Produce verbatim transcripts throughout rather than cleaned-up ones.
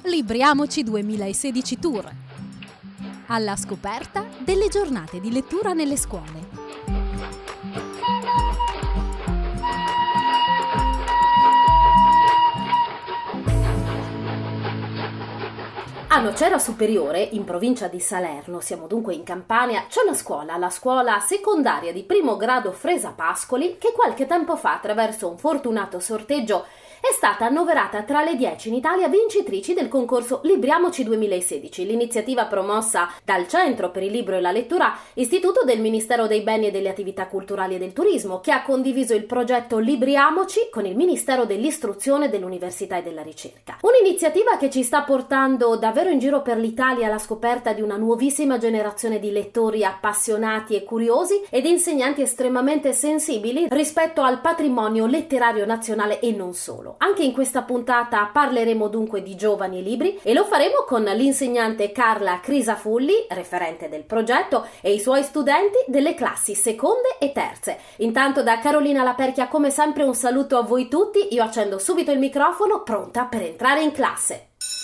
Libriamoci duemilasedici Tour. Alla scoperta delle giornate di lettura nelle scuole. A Nocera Superiore, in provincia di Salerno, siamo dunque in Campania, c'è una scuola, la scuola secondaria di primo grado Fresa Pascoli, che qualche tempo fa, attraverso un fortunato sorteggio, è stata annoverata tra le dieci in Italia vincitrici del concorso Libriamoci duemilasedici, l'iniziativa promossa dal Centro per il Libro e la Lettura, istituto del Ministero dei Beni e delle Attività Culturali e del Turismo, che ha condiviso il progetto Libriamoci con il Ministero dell'Istruzione, dell'Università e della Ricerca. Un'iniziativa che ci sta portando davvero in giro per l'Italia alla scoperta di una nuovissima generazione di lettori appassionati e curiosi ed insegnanti estremamente sensibili rispetto al patrimonio letterario nazionale e non solo. Anche in questa puntata parleremo dunque di giovani e libri e lo faremo con l'insegnante Carla Crisafulli, referente del progetto, e i suoi studenti delle classi seconde e terze. Intanto da Carolina Laperchia, come sempre, un saluto a voi tutti. Io accendo subito il microfono, pronta per entrare in classe.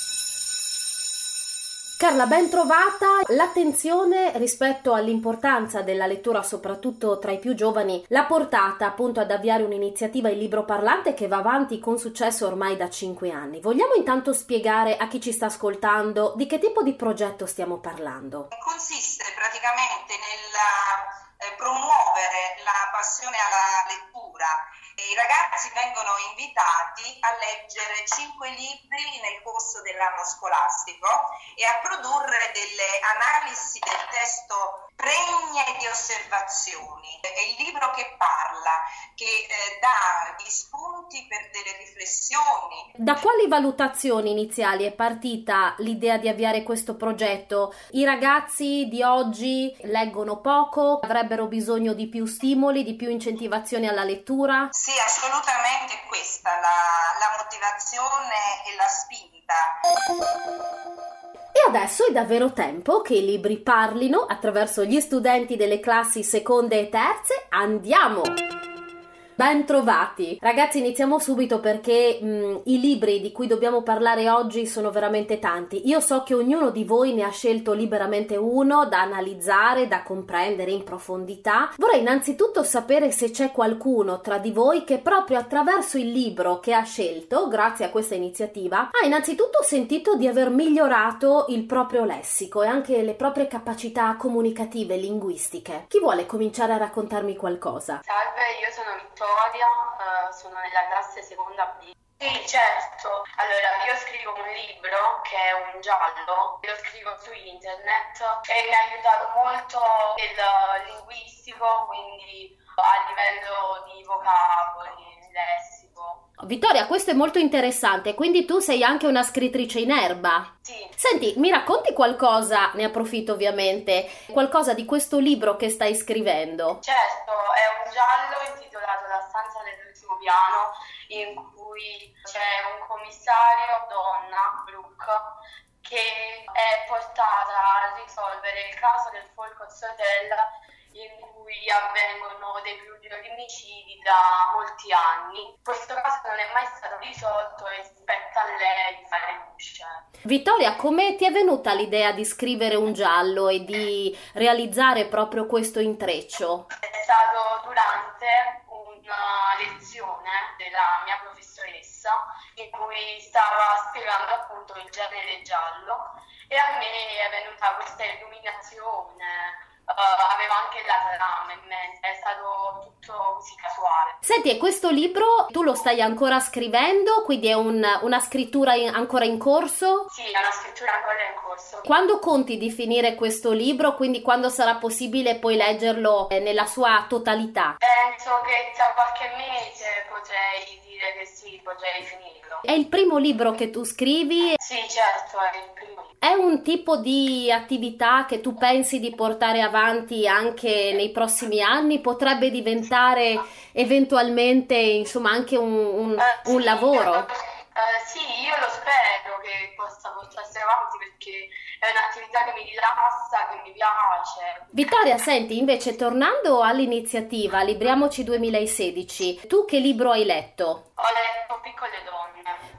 Carla, ben trovata. L'attenzione rispetto all'importanza della lettura, soprattutto tra i più giovani, l'ha portata appunto ad avviare un'iniziativa, Il Libro Parlante, che va avanti con successo ormai da cinque anni. Vogliamo intanto spiegare a chi ci sta ascoltando di che tipo di progetto stiamo parlando? Consiste praticamente nel eh, promuovere la passione alla lettura. I ragazzi vengono invitati a leggere cinque libri nel corso dell'anno scolastico e a produrre delle analisi del testo pregne di osservazioni. È il libro che parla, che eh, dà gli spunti per delle riflessioni. Da quali valutazioni iniziali è partita l'idea di avviare questo progetto? I ragazzi di oggi leggono poco, avrebbero bisogno di più stimoli, di più incentivazioni alla lettura? Sì, assolutamente questa la, la motivazione e la spinta. E adesso è davvero tempo che i libri parlino attraverso gli studenti delle classi seconde e terze. Andiamo! Ben trovati! Ragazzi, iniziamo subito perché mh, i libri di cui dobbiamo parlare oggi sono veramente tanti. Io so che ognuno di voi ne ha scelto liberamente uno da analizzare, da comprendere in profondità. Vorrei innanzitutto sapere se c'è qualcuno tra di voi che proprio attraverso il libro che ha scelto, grazie a questa iniziativa, ha innanzitutto sentito di aver migliorato il proprio lessico e anche le proprie capacità comunicative e linguistiche. Chi vuole cominciare a raccontarmi qualcosa? Salve, io sono Vittoria. Uh, sono nella classe seconda B. Sì, certo. Allora, io scrivo un libro che è un giallo, lo scrivo su internet e mi ha aiutato molto nel linguistico, quindi a livello di vocaboli, lessico. Vittoria, questo è molto interessante, quindi tu sei anche una scrittrice in erba? Sì. Senti, mi racconti qualcosa, ne approfitto ovviamente, qualcosa di questo libro che stai scrivendo? Certo, è un giallo intitolato La stanza dell'ultimo piano, in cui c'è un commissario donna, Brooke, che è portata a risolvere il caso del Folcots Hotel, in cui avvengono dei pluriomicidi da molti anni. Questo caso non è mai stato risolto e spetta a lei fare luce. Vittoria, come ti è venuta l'idea di scrivere un giallo e di realizzare proprio questo intreccio? È stato durante una lezione della mia professoressa in cui stava spiegando appunto il genere giallo e a me è venuta questa illuminazione. Uh, avevo anche la trama in mente, è stato tutto così casuale. Senti, e questo libro tu lo stai ancora scrivendo? Quindi è un, una scrittura in, ancora in corso? Sì, è una scrittura ancora in corso. Quando conti di finire questo libro? Quindi quando sarà possibile poi leggerlo eh, nella sua totalità? Penso che tra qualche mese potrei dire che sì, potrei finirlo. È il primo libro che tu scrivi? Sì, certo, è il primo libro. È un tipo di attività che tu pensi di portare avanti anche nei prossimi anni? Potrebbe diventare eventualmente, insomma, anche un, un, uh, un sì, lavoro? Uh, sì, io lo spero che possa portarsi avanti perché è un'attività che mi rilassa, che mi piace. Vittoria, senti, invece tornando all'iniziativa Libriamoci duemilasedici, tu che libro hai letto? Ho letto Piccole donne.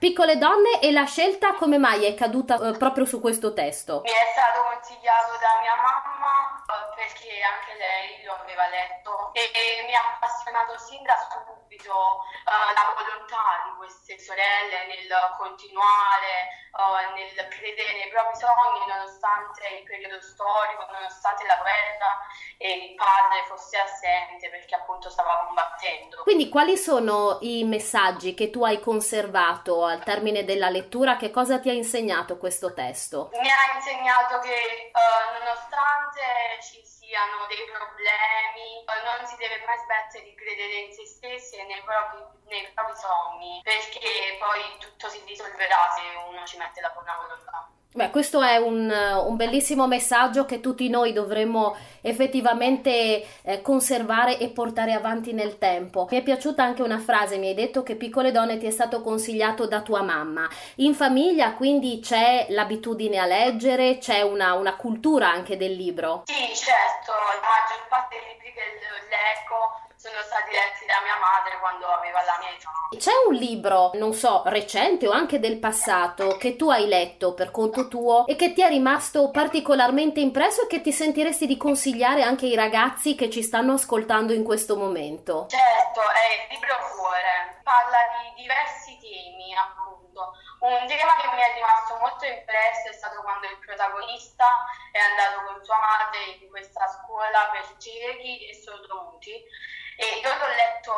Piccole donne, e la scelta come mai è caduta eh, proprio su questo testo? Mi è stato consigliato da mia mamma eh, perché anche lei lo aveva letto e, e mi ha appassionato sin da subito eh, la volontà di queste sorelle nel continuare, eh, nel credere nei propri sogni nonostante il periodo storico, nonostante la guerra e il padre fosse assente perché appunto stava combattendo. Quindi quali sono i messaggi che tu hai conservato al termine della lettura? Che cosa ti ha insegnato questo testo? Mi ha insegnato che eh, nonostante ci siano dei problemi, eh, non si deve mai smettere di credere in se stessi e nei propri, nei propri sogni, perché poi tutto si risolverà se uno ci mette la buona volontà. Beh, questo è un, un bellissimo messaggio che tutti noi dovremmo effettivamente eh, conservare e portare avanti nel tempo. Mi è piaciuta anche una frase, mi hai detto che Piccole donne ti è stato consigliato da tua mamma. In famiglia quindi c'è l'abitudine a leggere, c'è una, una cultura anche del libro? Sì, certo, la maggior parte dei libri che leggo sono stati letti da mia madre quando aveva la mia età. C'è un libro, non so, recente o anche del passato, che tu hai letto per conto tuo e che ti è rimasto particolarmente impresso e che ti sentiresti di consigliare anche ai ragazzi che ci stanno ascoltando in questo momento? Certo, è il libro Cuore, parla di diversi temi, appunto. Un tema che mi è rimasto molto impresso è stato quando il protagonista è andato con sua madre in questa scuola per ciechi e sordomuti. E io l'ho letto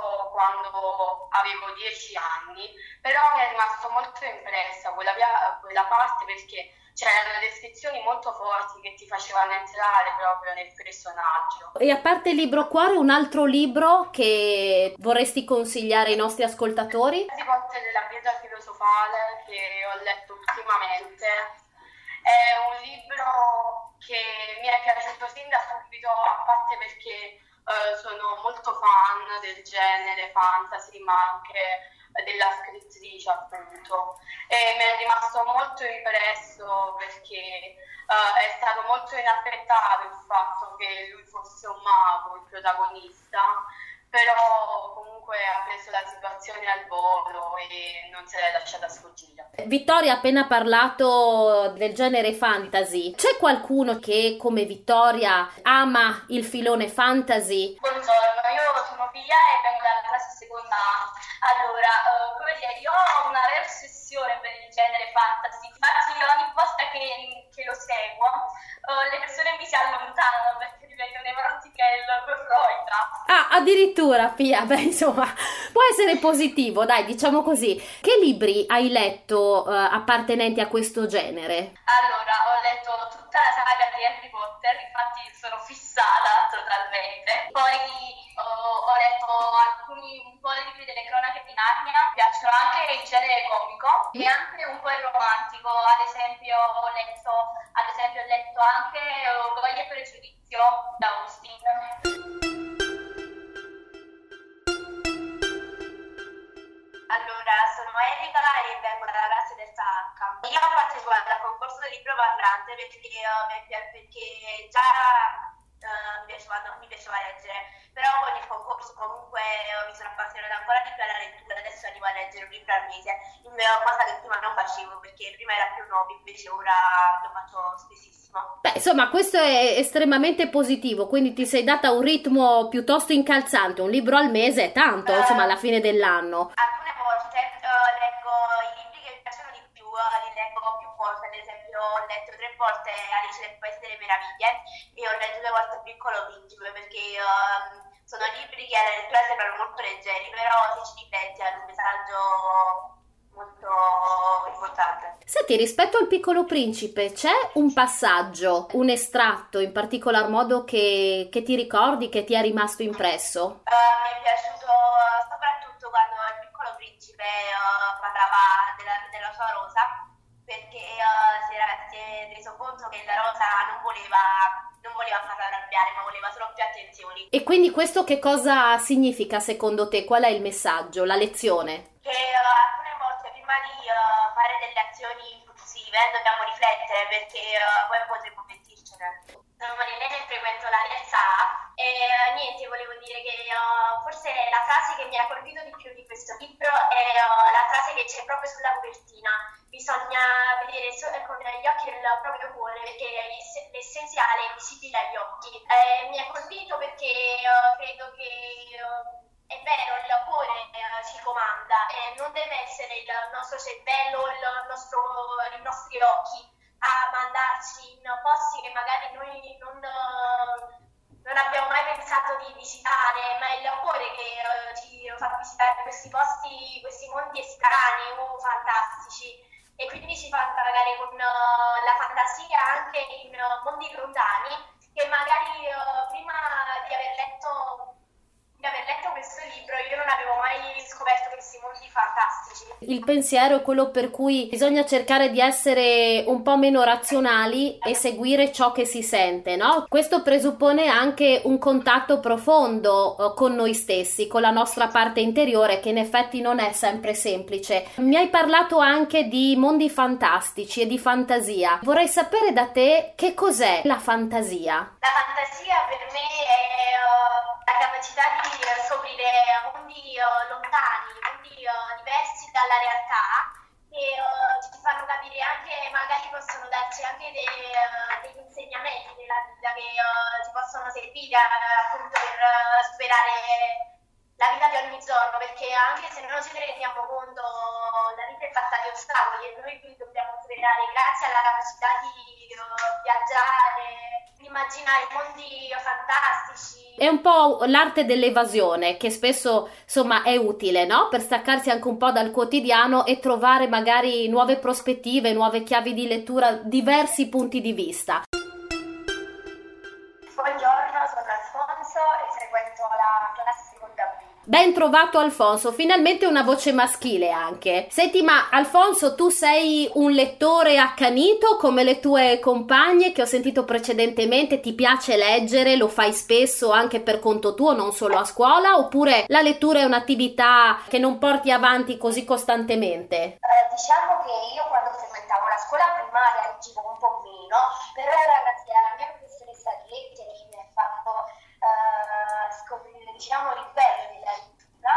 quando avevo dieci anni, però mi è rimasto molto impressa quella, quella parte perché c'erano descrizioni molto forti che ti facevano entrare proprio nel personaggio. E a parte il libro Cuore, un altro libro che vorresti consigliare ai nostri ascoltatori? Harry Potter della pietra filosofale, che ho letto ultimamente, è un libro che mi è piaciuto sin da subito, a parte perché Uh, sono molto fan del genere fantasy, ma anche della scrittrice appunto, e mi è rimasto molto impresso perché uh, è stato molto inaspettato il fatto che lui fosse un mago, il protagonista, però comunque ha preso la situazione al volo e non se l'è lasciata sfuggire. Vittoria ha appena parlato del genere fantasy. C'è qualcuno che come Vittoria ama il filone fantasy? Buongiorno, io sono Pia e vengo dalla classe seconda A. Allora, uh, come dire, io ho una vera ossessione per il genere fantasy, infatti ogni volta che, che lo seguo uh, le persone mi si allontanano perché divento neurotica e l'orroida. Ah, addirittura Pia, beh insomma, può essere positivo, dai, diciamo così. Che libri hai letto uh, appartenenti a questo genere? Allora, ho letto tutta la saga di Harry Potter, infatti sono fissata totalmente. Poi uh, ho letto alcuni, un po' di libri delle cronache di Narnia, mi piacciono anche il genere comico e anche un po' il romantico, ad esempio ho letto, ad esempio ho letto anche uh, Voglia e Pregiudizio da Austin. Allora, sono Erika e vengo dalla classe terza H. Io ho partecipato al concorso del libro parlante perché, uh, perché già uh, mi, piaceva, mi piaceva leggere, però con il concorso comunque uh, mi sono appassionata ancora di più alla lettura, adesso arrivo a leggere un libro al mese, cosa che prima non facevo perché prima era più nuovo, invece ora lo faccio spessissimo. Beh, insomma, questo è estremamente positivo, quindi ti sei data un ritmo piuttosto incalzante, un libro al mese è tanto, uh, insomma, alla fine dell'anno. Alcune volte uh, leggo i libri che mi piacciono di più, uh, li leggo più volte, ad esempio ho letto tre volte Alice nel Paese delle Meraviglie e ho letto due volte Il Piccolo Principe perché uh, sono libri che alla lettura sembrano molto leggeri, però se ci rifletti hanno un messaggio molto importante. Senti, rispetto al Piccolo Principe c'è un passaggio, un estratto in particolar modo che, che ti ricordi, che ti è rimasto impresso? Uh, mi è piaciuto uh, soprattutto quando il Piccolo Principe uh, parlava della, della sua rosa, perché uh, si, era, si è reso conto che la rosa non voleva, non voleva farla arrabbiare, ma voleva solo più attenzioni. E quindi questo che cosa significa secondo te? Qual è il messaggio, la lezione? Che uh, alcune volte prima di uh, fare delle azioni impulsive dobbiamo riflettere perché uh, poi potremmo pentircene. Sono Marilena e frequento la terza A e uh, niente, volevo dire che uh, forse la frase che mi ha colpito di più di questo libro è uh, la frase che che c'è proprio sulla copertina. Bisogna vedere con gli occhi del proprio cuore, perché l'essenziale è visibile agli occhi. Eh, mi ha colpito perché uh, credo che uh, è vero, il cuore uh, ci comanda e non deve essere il nostro cervello, il nostro, i nostri occhi a mandarci in posti che magari noi non, uh, non abbiamo mai pensato di visitare, ma è il cuore che uh, ci fa visitare questi posti, questi mondi estranei o fantastici. E quindi ci fa indagare con uh, la fantasia anche in uh, mondi lontani che magari uh, prima di aver letto di aver letto questo libro io non avevo mai scoperto questi mondi fantastici. Il pensiero è quello per cui bisogna cercare di essere un po' meno razionali e seguire ciò che si sente, no? Questo presuppone anche un contatto profondo uh, con noi stessi, con la nostra parte interiore, che in effetti non è sempre semplice. Mi hai parlato anche di mondi fantastici e di fantasia. Vorrei sapere da te che cos'è la fantasia. La fantasia per me è uh, la capacità di scoprire mondi uh, lontani, mondi uh, diversi dalla realtà, che uh, ci fanno capire anche, magari possono darci anche dei, uh, degli insegnamenti della vita che uh, ci possono servire uh, appunto per uh, superare la vita di ogni giorno, perché anche se non ce ne rendiamo conto la vita è fatta di ostacoli e noi quindi dobbiamo superare grazie alla capacità di uh, viaggiare, di immaginare mondi fantastici. È un po' l'arte dell'evasione che spesso insomma è utile, no? Per staccarsi anche un po' dal quotidiano e trovare magari nuove prospettive, nuove chiavi di lettura, diversi punti di vista. Buongiorno, sono Alfonso e frequento la classe seconda B. Ben trovato Alfonso, finalmente una voce maschile anche. Senti, ma Alfonso, tu sei un lettore accanito come le tue compagne che ho sentito precedentemente? Ti piace leggere? Lo fai spesso anche per conto tuo, non solo a scuola? Oppure la lettura è un'attività che non porti avanti così costantemente? Eh, diciamo che io quando frequentavo la scuola primaria leggevo un po' meno, però grazie alla mia professoressa di lettere che mi ha fatto Uh, scoprire, diciamo, il bello della lettura,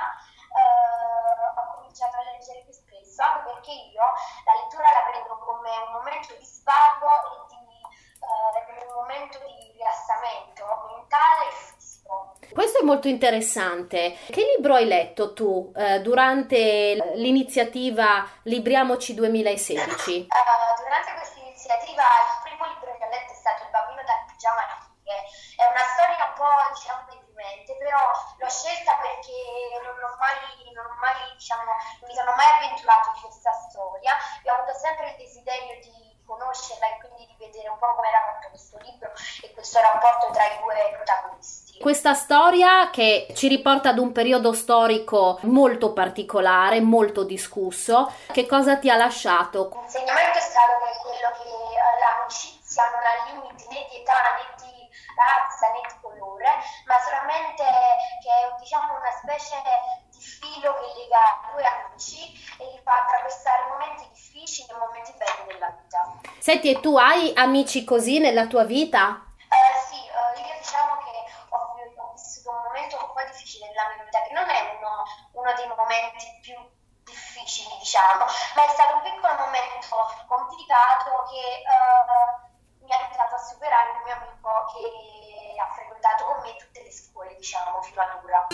uh, ho cominciato a leggere più spesso, anche perché io la lettura la prendo come un momento di svago e di uh, come un momento di rilassamento mentale e fisico. Questo è molto interessante. Che libro hai letto tu uh, durante l'iniziativa Libriamoci duemilasedici? Uh, durante questa iniziativa il primo libro che ho letto è stato Il bambino dal pigiama. È una storia un po', diciamo, deprimente, però l'ho scelta perché non ho mai, non ho mai, diciamo, non mi sono mai avventurato in questa storia e ho avuto sempre il desiderio di conoscerla e quindi di vedere un po' come era fatto questo libro e questo rapporto tra i due protagonisti. Questa storia che ci riporta ad un periodo storico molto particolare, molto discusso, che cosa ti ha lasciato? L'insegnamento è stato che è quello che uh, l'amicizia non ha limiti né di età né di razza né di colore, ma solamente che è, diciamo, una specie di filo che lega due amici e li fa attraversare momenti difficili e momenti belli della vita. Senti, e tu hai amici così nella tua vita? Eh, sì, eh, io diciamo che ho, ho vissuto un momento un po' difficile nella mia vita, che non è uno, uno dei momenti più difficili, diciamo, ma è stato un piccolo momento complicato che uh, mi ha aiutato a superare un mio amico che ha frequentato con me tutte le scuole, diciamo, fino ad ora.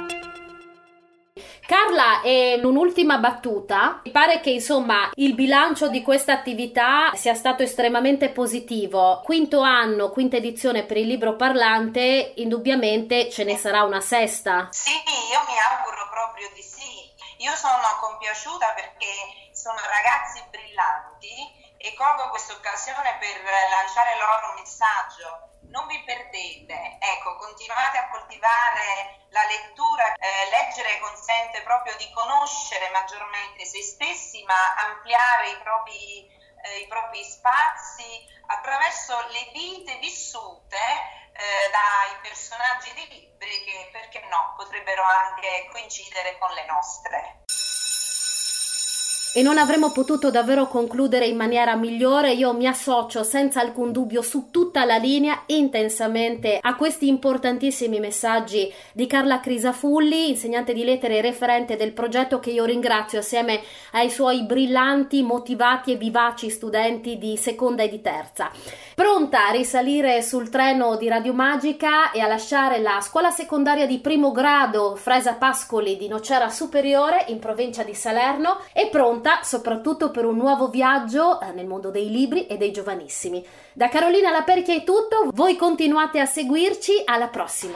Carla, e un'ultima battuta. Mi pare che insomma il bilancio di questa attività sia stato estremamente positivo. Quinto anno, quinta edizione per il libro parlante, indubbiamente ce ne sarà una sesta. Sì, io mi auguro proprio di sì. Io sono compiaciuta perché sono ragazzi brillanti e colgo questa occasione per lanciare loro un messaggio. Non vi perdete, ecco, continuate a coltivare la lettura, eh, leggere consente proprio di conoscere maggiormente se stessi, ma ampliare i propri, eh, i propri spazi attraverso le vite vissute eh, dai personaggi di libri che, perché no, potrebbero anche coincidere con le nostre. E non avremmo potuto davvero concludere in maniera migliore. Io mi associo senza alcun dubbio su tutta la linea intensamente a questi importantissimi messaggi di Carla Crisafulli, insegnante di lettere e referente del progetto, che io ringrazio assieme ai suoi brillanti, motivati e vivaci studenti di seconda e di terza. Pronta a risalire sul treno di Radio Magica e a lasciare la scuola secondaria di primo grado Fresa Pascoli di Nocera Superiore in provincia di Salerno, e pronta soprattutto per un nuovo viaggio nel mondo dei libri e dei giovanissimi. Da Carolina Laperchia è tutto, voi continuate a seguirci, alla prossima!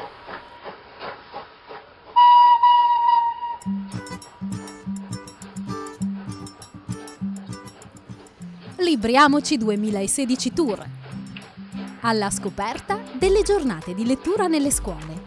Libriamoci duemilasedici Tour, alla scoperta delle giornate di lettura nelle scuole.